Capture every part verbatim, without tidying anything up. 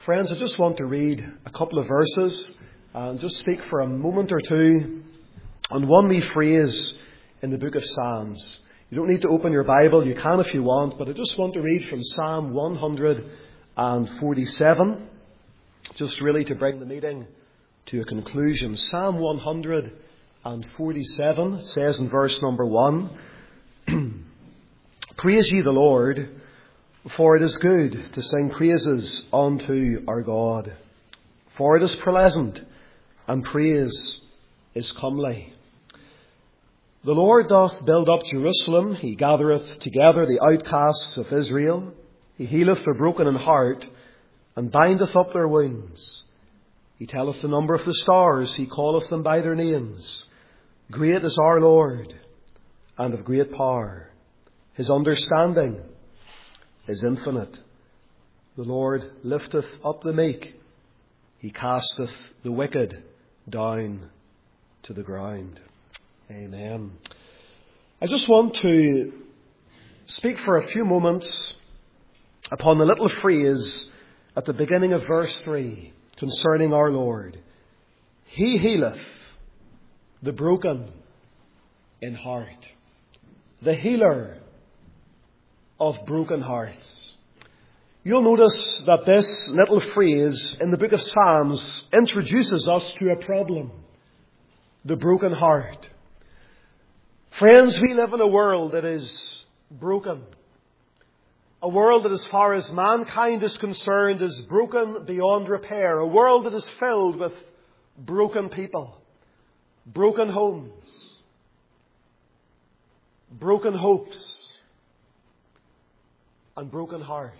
Friends, I just want to read a couple of verses and just speak for a moment or two on one wee phrase in the book of Psalms. You don't need to open your Bible, you can if you want, but I just want to read from Psalm one forty-seven, just really to bring the meeting to a conclusion. Psalm one forty-seven says in verse number one, Praise ye the Lord, for it is good to sing praises unto our God. For it is pleasant, and praise is comely. The Lord doth build up Jerusalem, he gathereth together the outcasts of Israel. He healeth the broken in heart, and bindeth up their wounds. He telleth the number of the stars, he calleth them by their names. Great is our Lord, and of great power. His understanding is infinite. The Lord lifteth up the meek. He casteth the wicked down to the ground. Amen. I just want to speak for a few moments upon the little phrase at the beginning of verse three concerning our Lord. He healeth the broken in heart. The healer of broken hearts. You'll notice that this little phrase in the book of Psalms introduces us to a problem. The broken heart. Friends, we live in a world that is broken. A world that, as far as mankind is concerned, is broken beyond repair. A world that is filled with broken people. Broken homes. Broken hopes. And broken hearts.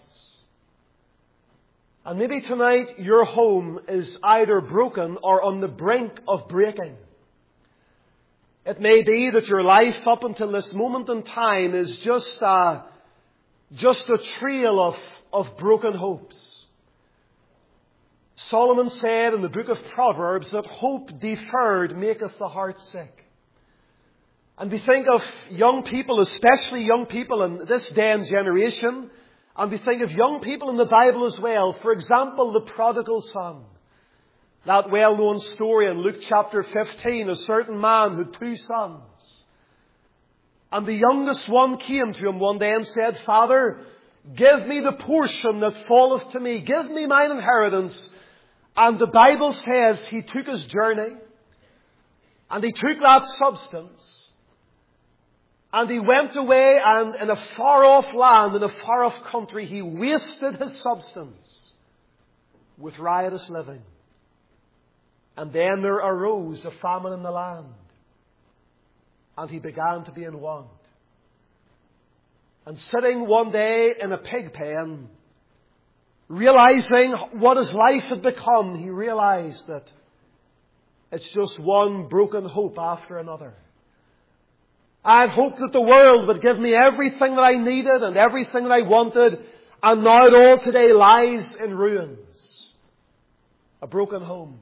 And maybe tonight your home is either broken or on the brink of breaking. It may be that your life up until this moment in time is just a, just a trail of, of broken hopes. Solomon said in the book of Proverbs that hope deferred maketh the heart sick. And we think of young people, especially young people in this day and generation, and we think of young people in the Bible as well. For example, the prodigal son. That well-known story in Luke chapter fifteen, a certain man had two sons. And the youngest one came to him one day and said, Father, give me the portion that falleth to me. Give me mine inheritance. And the Bible says he took his journey, and he took that substance, and he went away, and in a far-off land, in a far-off country, he wasted his substance with riotous living. And then there arose a famine in the land, and he began to be in want. And sitting one day in a pig pen, realizing what his life had become, he realized that it's just one broken hope after another. I had hoped that the world would give me everything that I needed and everything that I wanted, and now it all today lies in ruins. A broken home.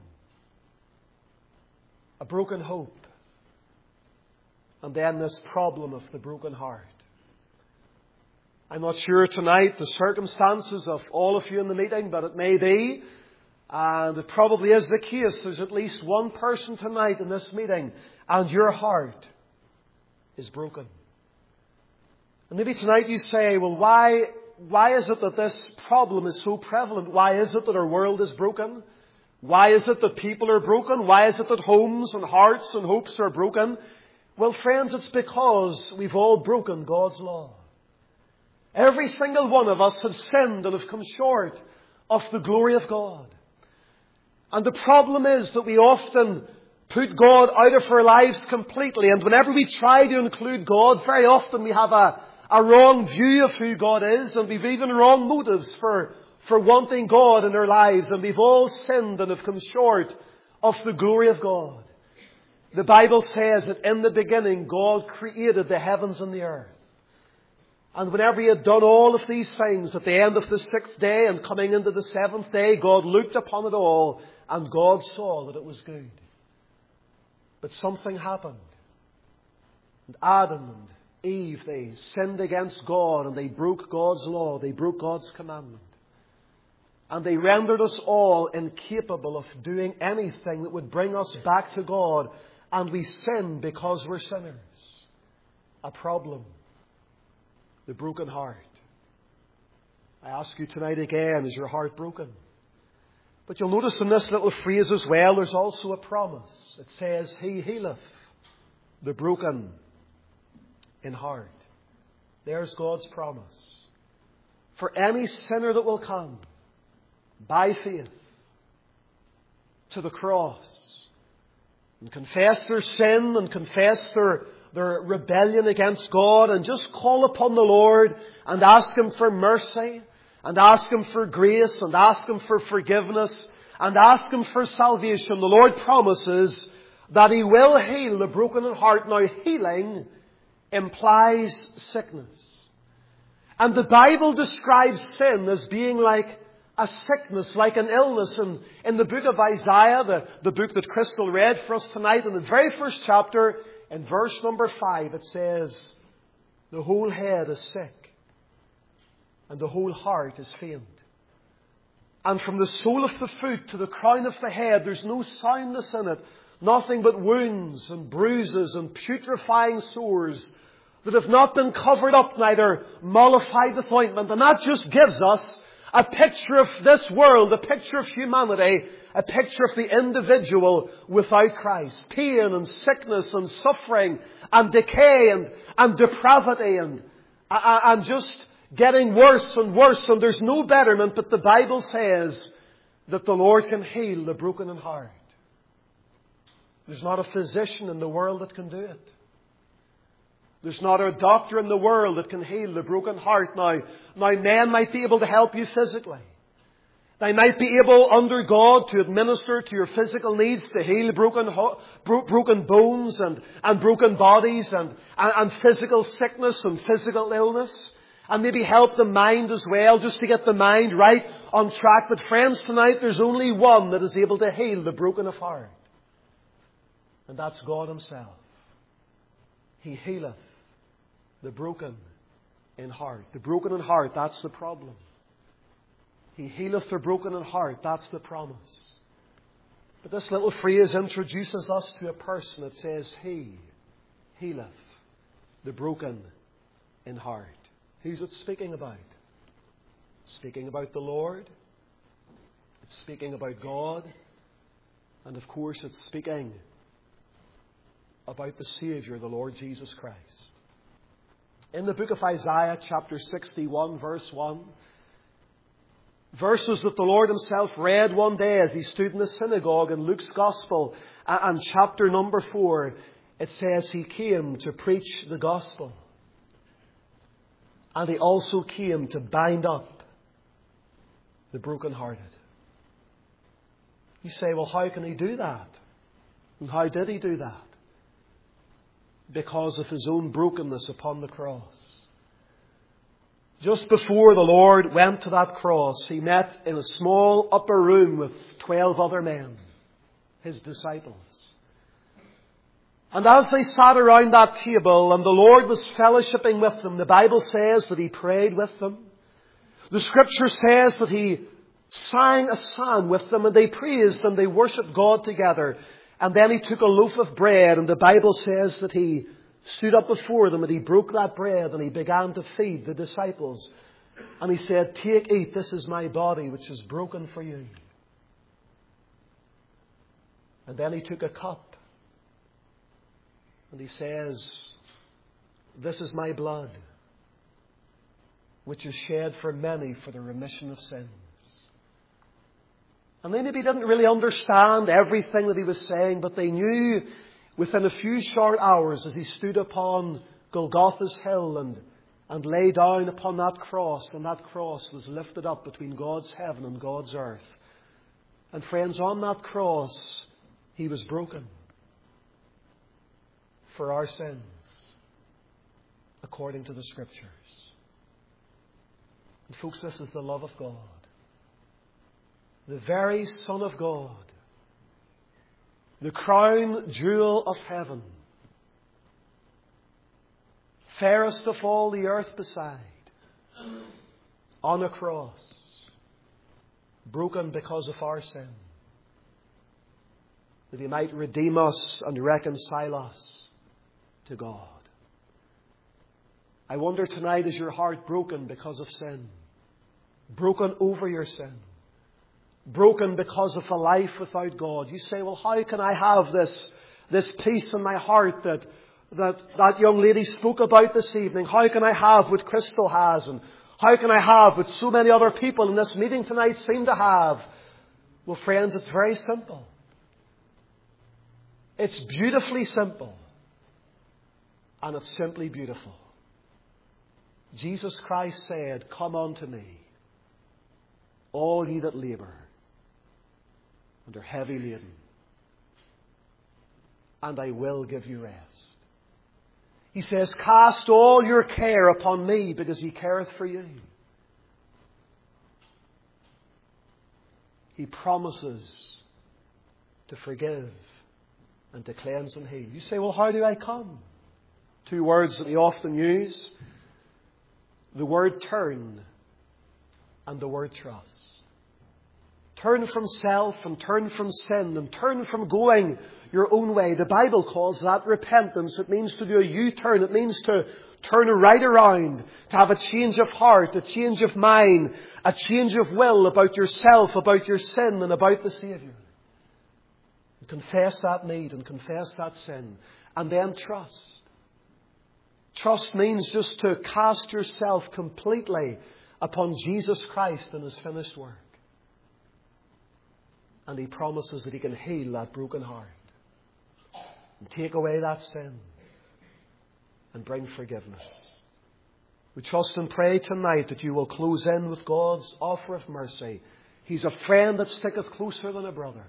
A broken hope. And then this problem of the broken heart. I'm not sure tonight the circumstances of all of you in the meeting, but it may be, and it probably is the case, there's at least one person tonight in this meeting, and your heart is broken. And maybe tonight you say, well, why, why is it that this problem is so prevalent? Why is it that our world is broken? Why is it that people are broken? Why is it that homes and hearts and hopes are broken? Well, friends, it's because we've all broken God's law. Every single one of us have sinned and have come short of the glory of God. And the problem is that we often put God out of our lives completely. And whenever we try to include God, very often we have a, a wrong view of who God is. And we've even wrong motives for, for wanting God in our lives. And we've all sinned and have come short of the glory of God. The Bible says that in the beginning God created the heavens and the earth. And whenever he had done all of these things, at the end of the sixth day and coming into the seventh day, God looked upon it all and God saw that it was good. But something happened. And Adam and Eve, they sinned against God and they broke God's law. They broke God's commandment. And they rendered us all incapable of doing anything that would bring us back to God. And we sin because we're sinners. A problem. The broken heart. I ask you tonight again, is your heart broken? But you'll notice in this little phrase as well, there's also a promise. It says, He healeth the broken in heart. There's God's promise. For any sinner that will come by faith to the cross and confess their sin and confess their, their rebellion against God and just call upon the Lord and ask Him for mercy and ask Him for grace and ask Him for forgiveness and ask Him for salvation, the Lord promises that He will heal the broken in heart. Now, healing implies sickness. And the Bible describes sin as being like a sickness, like an illness. And in the book of Isaiah, the, the book that Crystal read for us tonight, in the very first chapter, in verse number five, it says, the whole head is sick, and the whole heart is faint. And from the sole of the foot to the crown of the head, there's no soundness in it. Nothing but wounds and bruises and putrefying sores that have not been covered up, neither mollified with ointment. And that just gives us a picture of this world, a picture of humanity, a picture of the individual without Christ. Pain and sickness and suffering and decay and, and depravity and, and just getting worse and worse. And there's no betterment, but the Bible says that the Lord can heal the broken in heart. There's not a physician in the world that can do it. There's not a doctor in the world that can heal the broken heart. Now, now men might be able to help you physically. They might be able, under God, to administer to your physical needs, to heal broken ho- bro- broken bones and, and broken bodies and, and, and physical sickness and physical illness. And maybe help the mind as well, just to get the mind right on track. But friends, tonight there's only one that is able to heal the broken of heart. And that's God Himself. He healeth the broken in heart. The broken in heart, that's the problem. He healeth the broken in heart, that's the promise. But this little phrase introduces us to a person that says, He healeth the broken in heart. Who's it speaking about? It's speaking about the Lord. It's speaking about God. And of course it's speaking about the Saviour, the Lord Jesus Christ. In the book of Isaiah, chapter sixty-one, verse one, verses that the Lord Himself read one day as He stood in the synagogue in Luke's Gospel, and chapter number four, it says He came to preach the Gospel. And He also came to bind up the brokenhearted. You say, well, how can He do that? And how did He do that? Because of His own brokenness upon the cross. Just before the Lord went to that cross, He met in a small upper room with twelve other men, His disciples. And as they sat around that table and the Lord was fellowshipping with them, the Bible says that He prayed with them. The Scripture says that He sang a psalm with them and they praised and they worshipped God together. And then He took a loaf of bread and the Bible says that He stood up before them and He broke that bread and He began to feed the disciples. And He said, take, eat, this is my body which is broken for you. And then He took a cup. And He says, this is my blood, which is shed for many for the remission of sins. And they maybe didn't really understand everything that He was saying, but they knew within a few short hours as He stood upon Golgotha's hill and, and lay down upon that cross, and that cross was lifted up between God's heaven and God's earth. And friends, on that cross, He was broken for our sins, according to the Scriptures. And folks, this is the love of God. The very Son of God, the crown jewel of heaven, fairest of all the earth beside, on a cross, broken because of our sin, that He might redeem us and reconcile us to God. I wonder tonight, is your heart broken because of sin? Broken over your sin? Broken because of a life without God? You say, well, how can I have this, this peace in my heart that, that that young lady spoke about this evening? How can I have what Crystal has? And how can I have what so many other people in this meeting tonight seem to have? Well, friends, it's very simple. It's beautifully simple. And it's simply beautiful. Jesus Christ said, "Come unto me, all ye that labour and are heavy laden, and I will give you rest." He says, "Cast all your care upon me, because He careth for you." He promises to forgive and to cleanse and heal. You say, well, how do I come? Two words that we often use. The word turn and the word trust. Turn from self and turn from sin and turn from going your own way. The Bible calls that repentance. It means to do a U-turn. It means to turn right around, to have a change of heart, a change of mind, a change of will about yourself, about your sin and about the Saviour. And confess that need and confess that sin. And then trust. Trust means just to cast yourself completely upon Jesus Christ and His finished work. And He promises that He can heal that broken heart and take away that sin and bring forgiveness. We trust and pray tonight that you will close in with God's offer of mercy. He's a friend that sticketh closer than a brother.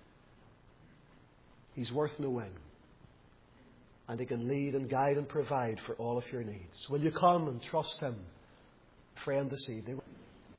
He's worth knowing. And He can lead and guide and provide for all of your needs. Will you come and trust Him, friend, this evening?